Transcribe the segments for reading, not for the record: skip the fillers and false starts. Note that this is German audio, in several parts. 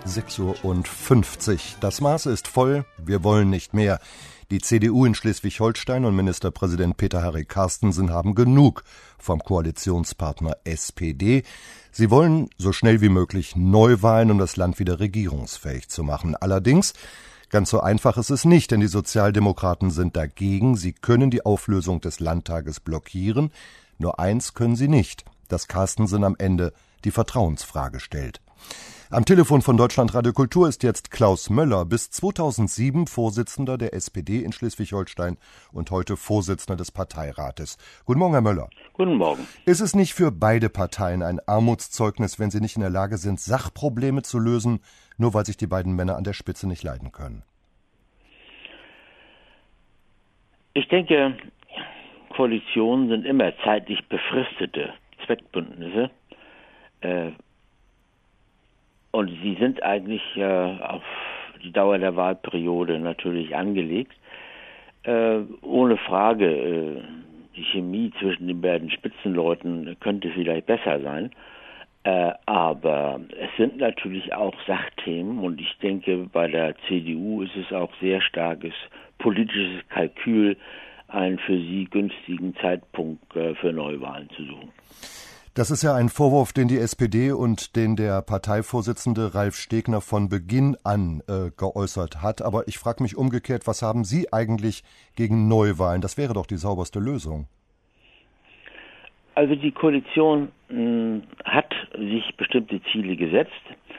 6:50 Uhr. Das Maß ist voll, wir wollen nicht mehr. Die CDU in Schleswig-Holstein und Ministerpräsident Peter-Harry Carstensen haben genug vom Koalitionspartner SPD. Sie wollen so schnell wie möglich Neuwahlen, um das Land wieder regierungsfähig zu machen. Allerdings, ganz so einfach ist es nicht, denn die Sozialdemokraten sind dagegen. Sie können die Auflösung des Landtages blockieren. Nur eins können sie nicht, dass Carstensen am Ende die Vertrauensfrage stellt. Am Telefon von Deutschlandradio Kultur ist jetzt Klaus Möller, bis 2007 Vorsitzender der SPD in Schleswig-Holstein und heute Vorsitzender des Parteirates. Guten Morgen, Herr Möller. Guten Morgen. Ist es nicht für beide Parteien ein Armutszeugnis, wenn sie nicht in der Lage sind, Sachprobleme zu lösen, nur weil sich die beiden Männer an der Spitze nicht leiden können? Ich denke, Koalitionen sind immer zeitlich befristete Zweckbündnisse. Und sie sind eigentlich auf die Dauer der Wahlperiode natürlich angelegt. Ohne Frage, die Chemie zwischen den beiden Spitzenleuten könnte vielleicht besser sein. Aber es sind natürlich auch Sachthemen und ich denke, bei der CDU ist es auch sehr starkes politisches Kalkül, einen für sie günstigen Zeitpunkt für Neuwahlen zu suchen. Das ist ja ein Vorwurf, den die SPD und den der Parteivorsitzende Ralf Stegner von Beginn an geäußert hat. Aber ich frage mich umgekehrt, was haben Sie eigentlich gegen Neuwahlen? Das wäre doch die sauberste Lösung. Also die Koalition hat sich bestimmte Ziele gesetzt.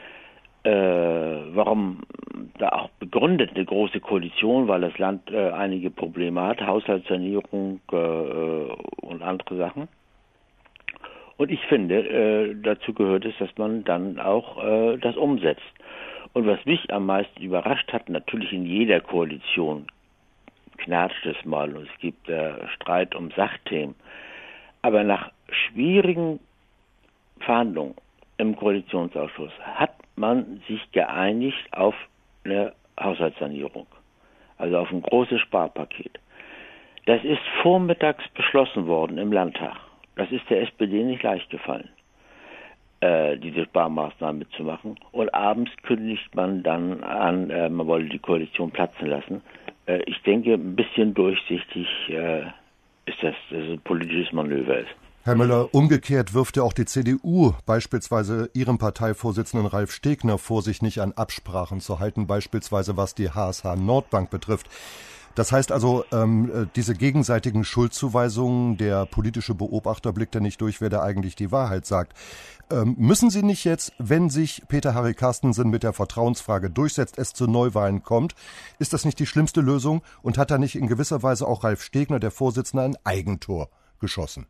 Warum da auch begründet eine große Koalition, weil das Land einige Probleme hat, Haushaltssanierung und andere Sachen. Und ich finde, dazu gehört es, dass man dann auch das umsetzt. Und was mich am meisten überrascht hat, natürlich in jeder Koalition knatscht es mal und es gibt Streit um Sachthemen. Aber nach schwierigen Verhandlungen im Koalitionsausschuss hat man sich geeinigt auf eine Haushaltssanierung, also auf ein großes Sparpaket. Das ist vormittags beschlossen worden im Landtag. Das ist der SPD nicht leicht gefallen, diese Sparmaßnahmen mitzumachen. Und abends kündigt man dann an, man wolle die Koalition platzen lassen. Ich denke, ein bisschen durchsichtig ist das, dass es ein politisches Manöver ist. Herr Möller, umgekehrt wirft ja auch die CDU beispielsweise Ihrem Parteivorsitzenden Ralf Stegner vor, sich nicht an Absprachen zu halten, beispielsweise was die HSH Nordbank betrifft. Das heißt also, diese gegenseitigen Schuldzuweisungen, der politische Beobachter blickt ja nicht durch, wer da eigentlich die Wahrheit sagt. Müssen Sie nicht jetzt, wenn sich Peter-Harry Carstensen mit der Vertrauensfrage durchsetzt, es zu Neuwahlen kommt, ist das nicht die schlimmste Lösung und hat da nicht in gewisser Weise auch Ralf Stegner, der Vorsitzende, ein Eigentor geschossen?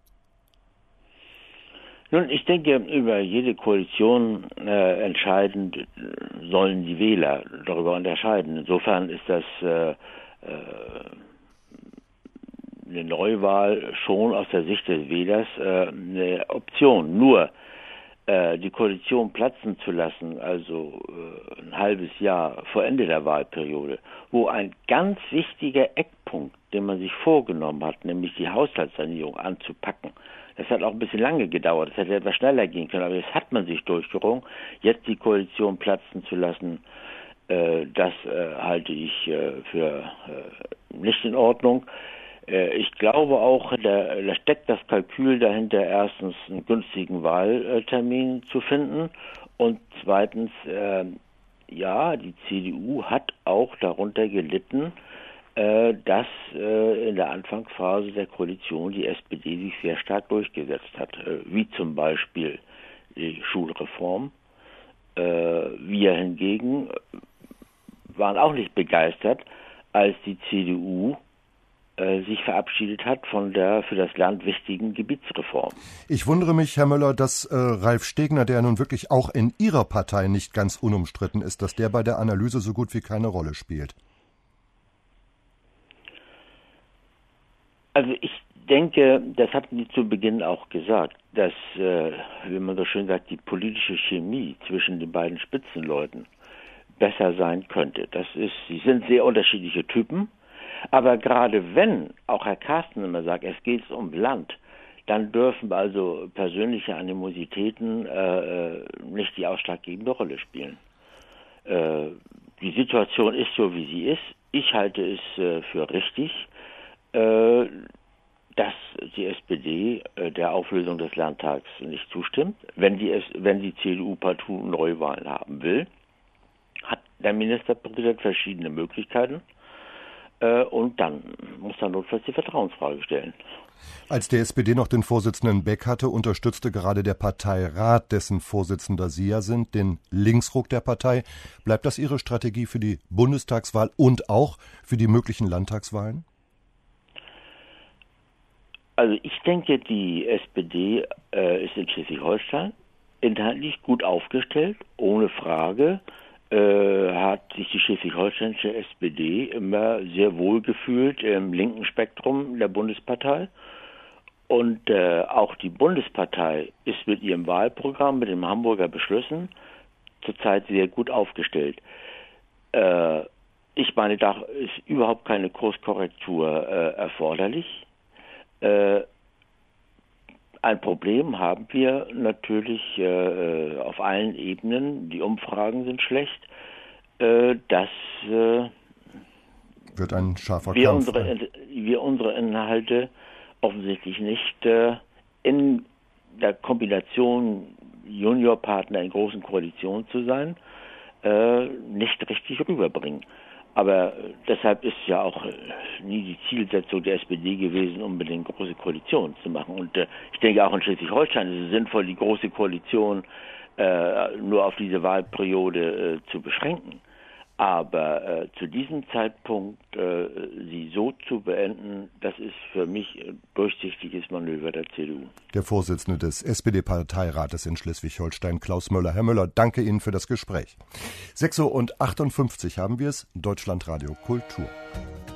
Nun, ich denke, über jede Koalition entscheidend sollen die Wähler darüber unterscheiden. Insofern ist das eine Neuwahl schon aus der Sicht des Wählers eine Option. Nur die Koalition platzen zu lassen, also ein halbes Jahr vor Ende der Wahlperiode, wo ein ganz wichtiger Eckpunkt, den man sich vorgenommen hat, nämlich die Haushaltssanierung anzupacken, das hat auch ein bisschen lange gedauert, das hätte etwas schneller gehen können, aber jetzt hat man sich durchgerungen, jetzt die Koalition platzen zu lassen, das halte ich für nicht in Ordnung. Ich glaube auch, da steckt das Kalkül dahinter, erstens einen günstigen Wahltermin zu finden und zweitens, die CDU hat auch darunter gelitten, dass in der Anfangsphase der Koalition die SPD sich sehr stark durchgesetzt hat, wie zum Beispiel die Schulreform. Wir hingegen waren auch nicht begeistert, als die CDU sich verabschiedet hat von der für das Land wichtigen Gebietsreform. Ich wundere mich, Herr Möller, dass Ralf Stegner, der nun wirklich auch in Ihrer Partei nicht ganz unumstritten ist, dass der bei der Analyse so gut wie keine Rolle spielt. Also ich denke, das hatten die zu Beginn auch gesagt, dass, wie man so schön sagt, die politische Chemie zwischen den beiden Spitzenleuten besser sein könnte. Sie sind sehr unterschiedliche Typen, aber gerade wenn auch Herr Carsten immer sagt, es geht um Land, dann dürfen also persönliche Animositäten nicht die ausschlaggebende Rolle spielen. Die Situation ist so, wie sie ist. Ich halte es für richtig, dass die SPD der Auflösung des Landtags nicht zustimmt. Wenn die CDU partout Neuwahlen haben will, hat der Ministerpräsident verschiedene Möglichkeiten und dann muss er notfalls die Vertrauensfrage stellen. Als die SPD noch den Vorsitzenden Beck hatte, unterstützte gerade der Parteirat, dessen Vorsitzender Sie ja sind, den Linksruck der Partei. Bleibt das Ihre Strategie für die Bundestagswahl und auch für die möglichen Landtagswahlen? Also ich denke, die SPD ist in Schleswig-Holstein inhaltlich gut aufgestellt, ohne Frage. Hat sich die schleswig-holsteinische SPD immer sehr wohl gefühlt im linken Spektrum der Bundespartei. Und auch die Bundespartei ist mit ihrem Wahlprogramm, mit dem Hamburger Beschlüssen, zurzeit sehr gut aufgestellt. Ich meine, da ist überhaupt keine Kurskorrektur erforderlich. Ein Problem haben wir natürlich auf allen Ebenen. Die Umfragen sind schlecht. Dass wird ein scharfer Kampf. Wir unsere Inhalte offensichtlich nicht in der Kombination Juniorpartner in großen Koalitionen zu sein, nicht richtig rüberbringen. Aber deshalb ist ja auch nie die Zielsetzung der SPD gewesen, unbedingt große Koalitionen zu machen. Und ich denke auch in Schleswig-Holstein ist es sinnvoll, die große Koalition nur auf diese Wahlperiode zu beschränken. Aber zu diesem Zeitpunkt sie so zu beenden, das ist für mich ein durchsichtiges Manöver der CDU. Der Vorsitzende des SPD-Parteirates in Schleswig-Holstein, Klaus Möller. Herr Möller, danke Ihnen für das Gespräch. 6:58 haben wir es, Deutschlandradio Kultur.